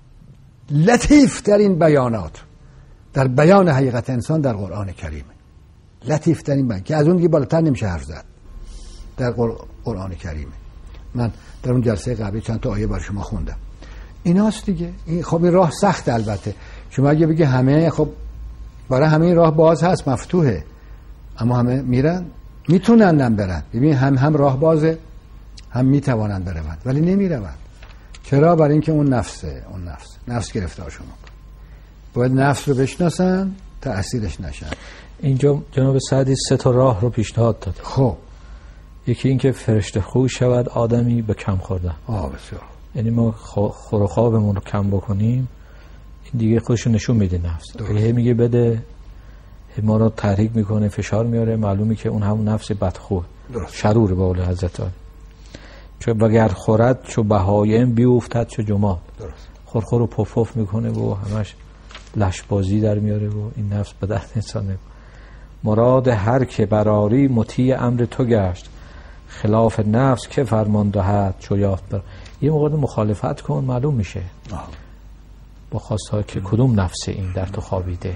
لطیف ترین بیانات در بیان حقیقت انسان در قرآن کریمه. لطیف ترین بیان که از اون دیگه بالاتر نمیشه حرف زد، در قرآن کریمه. من در اون جلسه قبلی چند تا آیه برای شما خوندم. ایناست دیگه. این خب این راه سخت، البته شما اگه بگی همه، خب برای همه این راه باز هست، مفتوحه، اما همه میرن، میتونن هم برن. ببین هم هم راه بازه، هم میتوانن بروند، ولی نمیروند. چرا؟ برای اینکه اون نفسه، اون نفس نفس گرفتار شما. باید نفس رو بشناسن تا اسیرش نشن. اینجا جناب سعدی سه تا راه رو پیشنهاد داد. خب یکی این که فرشته خوی شود آدمی به کم خوردن. آه بسیار. یعنی ما خور و خوابمون رو کم بکنیم، این دیگه خودشو نشون میده نفس. اگه میگه بده، ما رو تحریک میکنه، فشار میاره، معلومه که اون همون نفس بدخو شرور به قول حضرت علی. چو بگر خورد چو بهایم بیفتد چو جماد. درست. خورخور و پف پف میکنه و همش لشبازی در میاره و این نفس به درد انسانه. مراد هر که براری مطیع امر تو گشت، خلاف نفس که فرمان دهد چو یافت بر. یه موقع مخالفت کن، معلوم میشه آه. با خواستها که کدوم نفس این در تو خوابیده.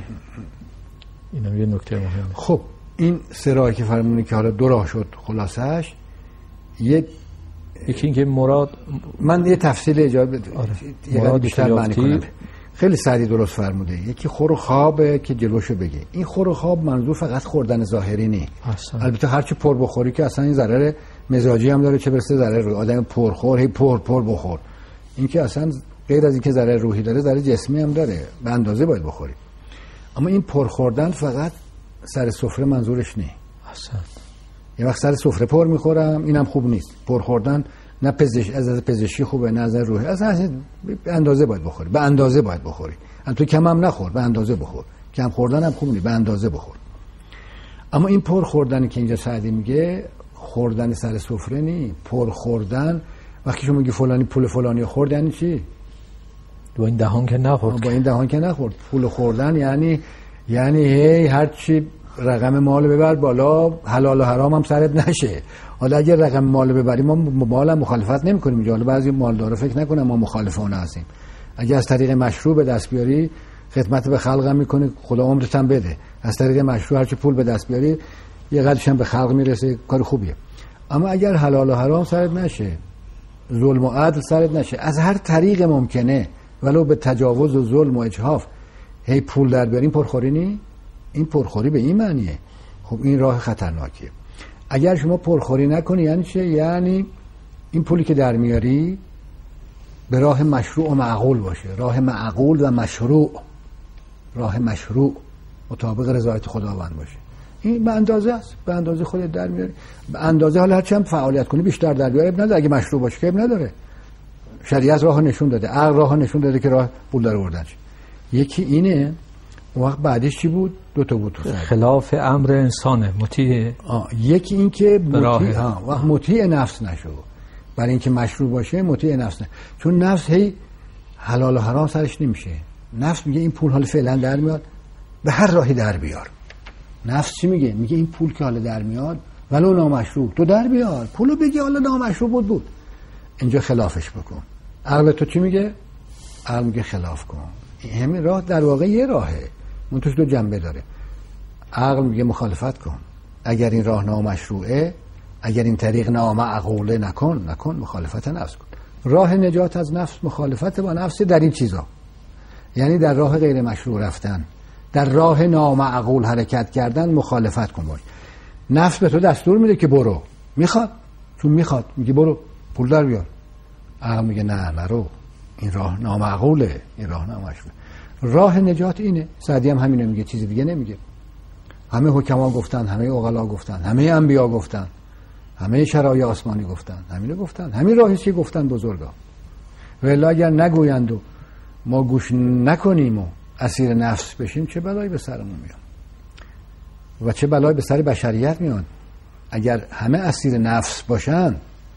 اینم یه نکته مهمه. خب این سه راهی که فرمونه که حالا دو راه شد خلاصش، یه یکی این که مراد، من یه تفصیل اجازه بده آره. یه مراد بیشتر معنی کنم. خیلی سریع درست فرموده. یکی خور و خوابه که جلوشو بگه. این خور و خواب منظور فقط خوردن ظاهری نی. البته هر چی پر بخوری که اصلا این ضرر مزاجی هم داره، چه برسه ضرر روحی. آدم پرخور هی پر پر بخور، این که اصلا غیر از این که ضرر روحی داره، ضرر جسمی هم داره. به اندازه باید بخوری. اما این پر خوردن فقط سر سفره منظورش نی. اصلا یه وقت سر سفره پر میخورم، اینم خوب نیست. پر خوردن نه پزش از از پزشکی خوبه، نه از روحی. اصلا به اندازه باید بخوری. به اندازه باید بخوری. تو کم هم نخور، به اندازه بخور. کم خوردن هم خوب نیست، به اندازه بخور. اما این پر خوردن که اینجا سعدی میگه، خوردن سر سفره نی. پر خوردن وقتی شما میگی فلانی پول فلانی خورد، یعنی چی؟ با این دهان که نخورد. با این دهان که نخورد. پول خوردن یعنی یعنی هی هر چی رقم مال ببر بالا، حلال و حرام هم سرت نشه. حالا اگه رقم مال ببریم، ما مال هم مخالفت نمی کنیم. حالا بعضی مالدارا فکر نکنن ما مخالفانه هستیم. اگه از طریق مشروع به دست بیاری، خدمت به خلق هم میکنی، خدا عمرت هم بده. از طریق مشروع هر چی پول به دست بیاری، یه قدرش هم به خلق میرسه، کار خوبیه. اما اگر حلال و حرام سرت نشه، ظلم و عدل سرت نشه، از هر طریق ممکنه ولو به تجاوز و ظلم و اجحاف هی پول در بیاریم، پرخوری نی؟ این پرخوری به این معنیه. خب این راه خطرناکیه. اگر شما پرخوری نکنی یعنی چه؟ یعنی این پولی که در میاری به راه مشروع و معقول باشه. راه معقول و مشروع، راه مشروع مطابق رضایت خداوند باشه. این به اندازه است، به اندازه خودت در میاری. به اندازه، حالا هر چند فعالیت کنی بیشتر در بیاری اب نداره. اگه مشروع باشه که اب نداره. شریعت راه نشون داده، عقل راه نشون داده که راه پول در آوردن. یکی اینه. اون وقت بعدش چی بود؟ دو تا بود. خلاف امر انسانه، مطیع. یکی این که مطیع، ها وقت مطیع نفس نشو. برای اینکه مشروع باشه مطیع نفس نه. چون نفس هی حلال و حرام سرش نمیشه. نفس میگه این پول حالا فعلا در میاد، به هر راهی در بیار. نفس چی میگه؟ میگه این پول که حالا در میاد ولو نامشروع تو در بیار. پولو بگی حالا نامشروع بود بود. اینجا خلافش بکن. عقل تو چی میگه؟ عقل میگه خلاف کن. همین راه در واقع یه راهه، اون توش دو جنبه داره. عقل میگه مخالفت کن. اگر این راه نامشروعه، اگر این طریق نامعقوله، نکن نکن مخالفت نفس کن. راه نجات از نفس مخالفت با نفس در این چیزا، یعنی در راه غیر مشروع رفتن، در راه نامعقول حرکت کردن مخالفت کن باش. نفس به تو دستور میده که برو، میخواد، چون میخواد میگه برو پول در بیار. عقل میگه نه نرو، این راه نامعقوله، این راه نامشروعه. راه نجات اینه. سعدی هم همینه میگه، چیزی دیگه نمیگه. همه حکما گفتن، همه عقلا گفتن، همه انبیا گفتن، همه شرایع آسمانی گفتن، همینو گفتن، همین راهی که گفتن بزرگا. ولی اگر نگویند و ما گوش نکنیم و اسیر نفس بشیم، چه بلایی به سرمون میاد و چه بلایی به سر بشریت میاد. اگر همه اسیر نفس باشن،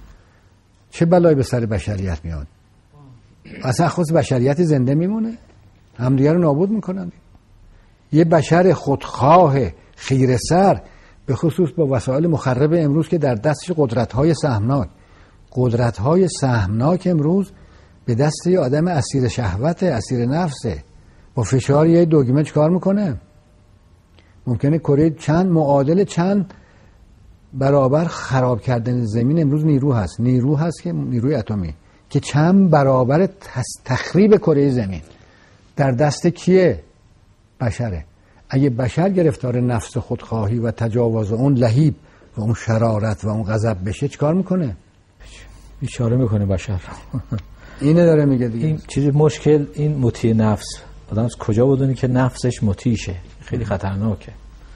چه بلایی به سر بشریت میاد؟ اصلا خود بشریت زنده میمونه، همدیگه رو نابود میکنن. یه بشر خودخواه خیره سر، به خصوص با وسایل مخرب امروز که در دستش قدرت‌های سهمناک قدرت‌های سهمناک امروز به دست یه آدم اسیر شهوت، اسیر نفسه. با فشار یه دگمه چیکار میکنه؟ ممکنه کره چند معادل چند برابر خراب کردن زمین امروز نیرو هست. نیرو هست که نیروی اتمی که چند برابر تخریب کره زمین در دست کیه؟ بشره. اگه بشر گرفتار نفس خودخواهی و تجاوز اون لهیب و اون شرارت و اون غضب بشه، چیکار میکنه؟ اشاره میکنه بشر. اینه داره میگه دیگه. این چیز مشکل این مطیع نفس. آدم از کجا بدونه که نفسش مطیع شه؟ خیلی خطرناکه.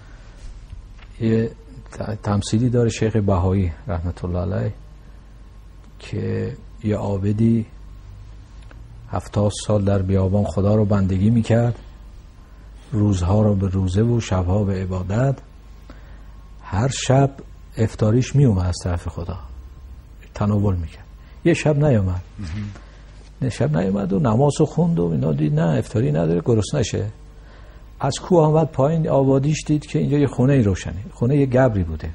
یه تمثیلی داره شیخ بهایی رحمت الله علیه که یه عابدی هفتاد سال در بیابان خدا رو بندگی میکرد، روزها رو به روزه و شبها به عبادت. هر شب افطاریش میومد از طرف خدا، تناول میکرد. یه شب نیومد، نه شب نیومد و نماز رو خوند و اینا، دید نه افطاری نداره، گرسنه شه. از کوه آمد پایین، آبادیش دید که اینجا یه خونه ای روشنه، خونه یه گبری بوده.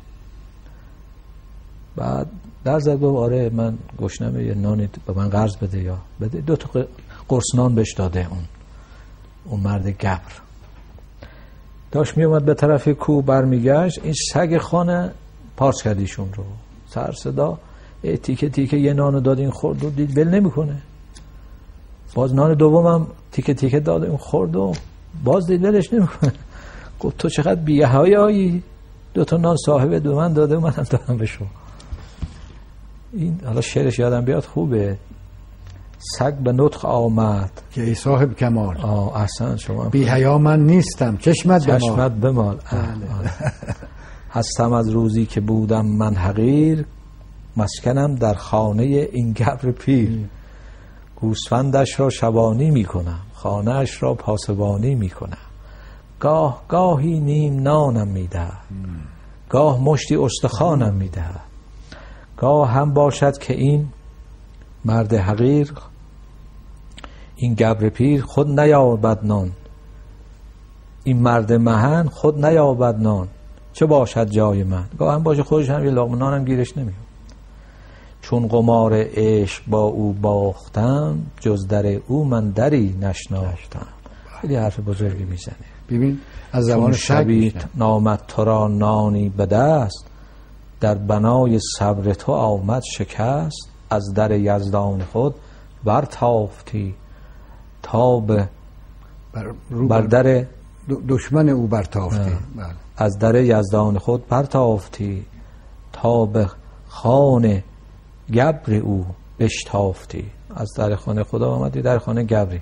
بعد در زد گفت آره من گشنمه، یه نانی به من قرض بده یا بده. دو تا قرص نان بهش داده اون اون مرد گبر. داشت می اومد به طرف کوه، برمیگشت، این سگ خانه پارس کردیشون رو، سر صدا تیکه تیکه یه نانو داد، این خورد و دید بل نمیکنه. باز نان دومم تیکه تیکه داد، این خورد و باز دید ولش نمیکنه. گفت تو چقدر بی‌حیایی، دو تا نان صاحب دو من داده و منم دادم به شما. این حالا شعرش یادم بیاد خوبه. سگ به نطق آمد که ای صاحب کمال. آه احسن، شما بی حیا من نیستم، چشمت بمال. چشمت بمال. هستم از روزی که بودم من حقیر، مسکنم در خانه این گبر پیر. گوسفندش را شبانی میکنم، خانهش را پاسبانی میکنم. گاه گاهی نیم نانم میده، گاه مشتی استخوانم میده. گاه هم باشد که این مرد حقیر، این گبر پیر خود نیابد نان، این مرد مهن خود نیابد نان، چه باشد جای من. گاه هم باشه خودش هم یه لقمه نانم گیرش نمیاد. چون قمار عشق با او باختم، جز در او من دری نشناختم. خیلی حرف بزرگی میزنه. ببین از زبان شبی نامد تو را نانی به دست، در بنای صبر تو آمد شکست. از در یزدان خود برتافتی، تا به بر, بر در دشمن او برتافتی. از در یزدان خود برتافتی، تا به خانه گبر او بشتافتی. از در خانه خدا آمدی در خانه گبری.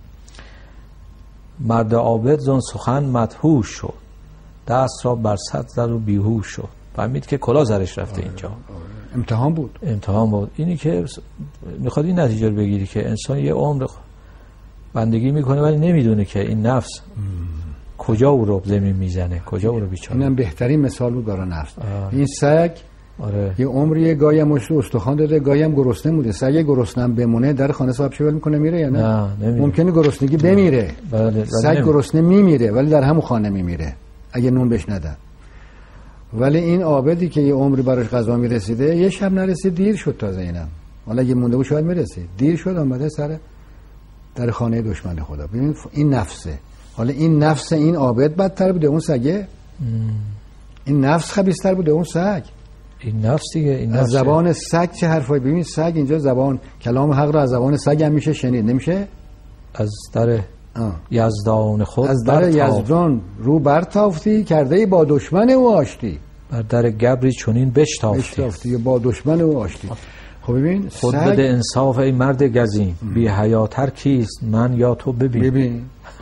مرد عابد زن سخن مدهوش شد، دست را بر صد زد و بیهوش شد. فهمید که کلا زرش رفته. آره، اینجا آره. امتحان بود. امتحان بود. اینی که میخواد این نتیجه رو بگیری که انسان یه عمر بندگی میکنه ولی نمیدونه که این نفس ام. کجا او رو زمین میزنه، کجا او رو بیچاره. اینم بهترین مثال بود برای نفس. آه. این سگ آره. یه عمری گاهی هم مشت استخوان داده، گاهی هم گرسنه بوده. سگ گرسنه بمونه در خانه صاحب چه ول میکنه میره یا نه؟ نه نمیره. ممکنه گرسنگی بمیره. بله. سگ گرسنه میمیره ولی در همون خانه میمیره اگه نون بهش ندن. ولی این عابدی که یه عمری براش غذا میرسیده، یه شب نرسید، دیر شد تازه اینم. حالا اگه مونده بود شاید میرسید. دیر شد اومده سر در خانه دشمن خدا. ببین این نفسه. حالا این نفس این عابد بدتر بوده اون سگه؟ ام. این نفس خبیث‌تر بوده اون سگ؟ این نفس دیگه. این از زبان سگ چه حرفایی. ببین سگ اینجا زبان کلام حق را از زبان سگ هم میشه شنید، نمیشه؟ از در آه. یزدان خود از در یزدان رو برتافتی، کرده ای با دشمن او آشتی. بر در گبری چونین بشتافتی، بشتافتی با دشمن او آشتی. خب ببین خود سگ... بده انصاف ای مرد گزین، بی حیاتر کیست من یا تو ببین. ببین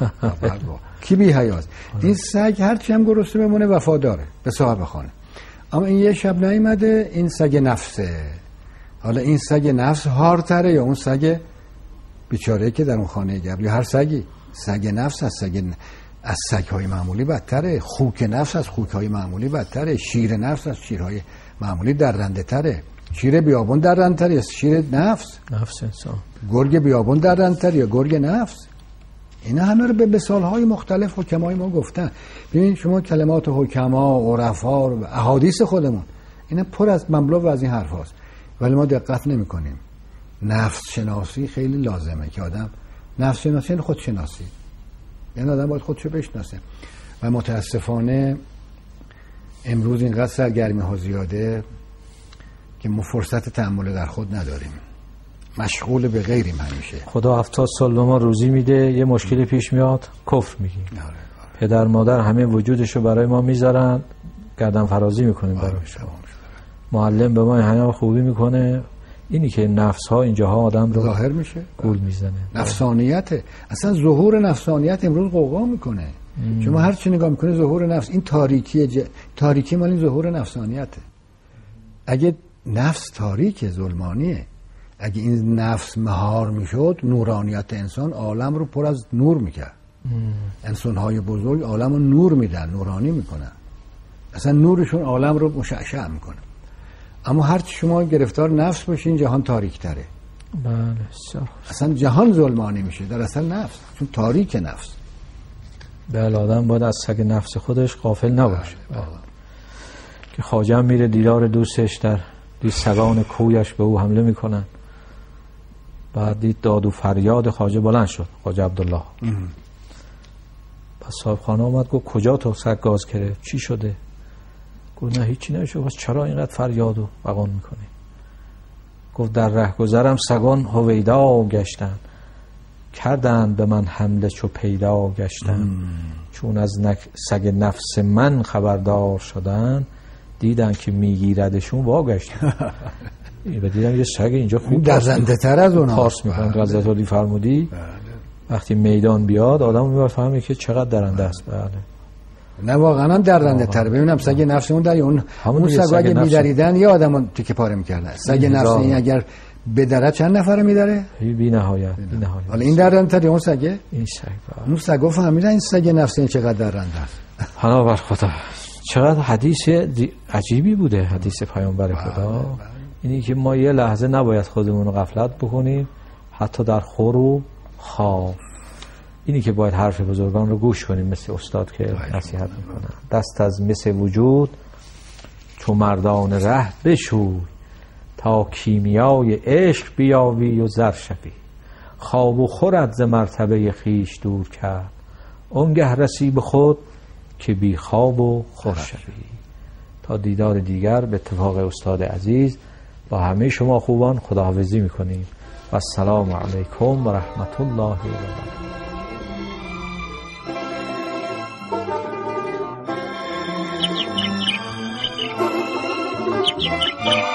کی بی حیاست؟ این سگ هرچی هم گرسنه بمونه وفاداره به صاحب خانه. اما این یه شب نیامده، این سگ نفسه. حالا این سگ نفس هارتره یا اون سگ بیچاره که در اون خانه گبر، یا هر سگی؟ سگ نفس از سگ ن... از سگ‌های معمولی بدتره. خوک نفس از خوک‌های معمولی بدتره. شیر نفس از شیرهای معمولی درنده تره. شیر بیابون درنده تره یا شیر نفس؟ نفس انسان. گرگ بیابون درنده تره یا گرگ نفس؟ اینا همه رو به مثال‌های مختلف حکمای ما گفتن. ببین شما کلمات حکما، عرفا، احادیث خودمون اینا پر از مملو از این حرف هاست، ولی ما دقت نمی کنیم. نفس شناسی خیلی لازمه که آدم نفس شناسی یعنی خود شناسی، یعنی آدم باید خودشو بشناسه. و متاسفانه امروز اینقدر سرگرمی ها زیاده که ما فرصت تأمل در خود نداریم، مشغول به غیریم همیشه. خدا هفتاد سال به ما روزی میده، یه مشکلی پیش میاد کفر میگی. آره، آره. پدر مادر همه وجودشو برای ما میذارن، گردن فرازی میکنیم آره، براش. معلم به ما همه خوبی میکنه. اینی که نفس ها اینجاها آدم رو ظاهر میشه، گول میزنه. نفسانیته. اصلا ظهور نفسانیت امروز قوقا میکنه. ام. شما هر چی نگاه میکنه ظهور نفس، این تاریکی ج... تاریکی مال این ظهور نفسانیته. اگه نفس تاریکه، ظلمانیه، اگه این نفس مهار میشد نورانیت انسان عالم رو پر از نور میکرد. انسان‌های بزرگ عالم رو نور میدن، نورانی میکنن، اصلا نورشون عالم رو مشعشع میکنه. اما هرچی شما گرفتار نفس باشین جهان تاریک تره. بله. اصلا جهان ظلمانی میشه در اصل نفس، چون تاریک نفس. بله، آدم باید از سگ نفس خودش غافل نباشه. بله. بله. که خواجه میره دیدار دوستش، در دید سگان کویش به او حمله میکنن. بعد دید داد و فریاد خواجه بلند شد، خواجه عبدالله. پس صاحب خانه اومد گفت کجا تو سگ گاز کرد؟ چی شده؟ گفت نه هیچی نمیشه. پس چرا اینقدر فریاد و فغان میکنی؟ گفت در رهگذرم سگان هویدا گشتن، کردند به من حمله چو پیدا گشتن. چون از سگ نفس من خبردار شدن، دیدن که میگیردشون واگشتن. و دیدم یه سگ اینجا خوب درنده تر از اونها پارس میکنن. غزت علی فرمودی وقتی میدان بیاد آدم میباید فهمه که چقدر درنده است. بله. نه واقعا درنده تر. ببینم سگ نفس اون در اون اون سگ اگه میدریدن یه آدمو تیکه پاره میکردن. سگ نفس این اگر بدره چند نفر میداره؟ بی نهایت. بی نهایت. حالا این درنده تر اون سگه؟ این سگ. اون سگو فهمیدن این سگ نفس این چقدر درنده است. حالا بر خدا چقدر حدیث عجیبی بوده حدیث پیامبر خدا. اینی که ما یه لحظه نباید خودمون رو غفلت بکنیم، حتی در خور و خواب. اینی که باید حرف بزرگان رو گوش کنیم، مثل استاد که نصیحت میکنن. دست از مس وجود چو مردان ره بشوی، تا کیمیای عشق بیاوی و زر شوی. خواب و خورت ز مرتبه خیش دور کرد، اونگه رسی به خود که بی خواب و خور شوی. تا دیدار دیگر به اتفاق استاد عزیز با همه شما خوبان خداحافظی میکنیم و السلام علیکم و رحمت الله و برکاته.